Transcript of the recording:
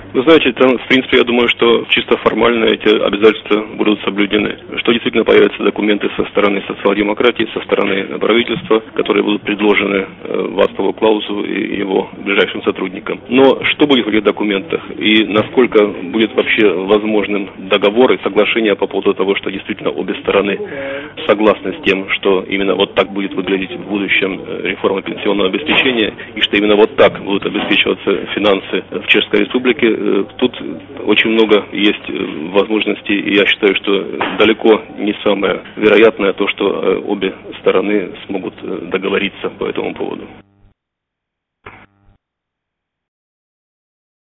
Вы знаете, там, в принципе, я думаю, что чисто формально эти обязательства будут соблюдены. Что действительно появятся документы со стороны социал-демократии, со стороны правительства, которые будут предложены Вацлаву Клаусу и его ближайшим сотрудникам. Но что будет в этих документах и насколько будет вообще возможным договор и соглашение по поводу того, что действительно обе стороны согласны с тем, что именно вот так будет выглядеть в будущем реформа пенсионного обеспечения и что именно вот так будут обеспечиваться финансы в Чешской Республике. Тут очень много есть возможностей, и я считаю, что далеко не самое вероятное то, что обе стороны смогут договориться по этому поводу.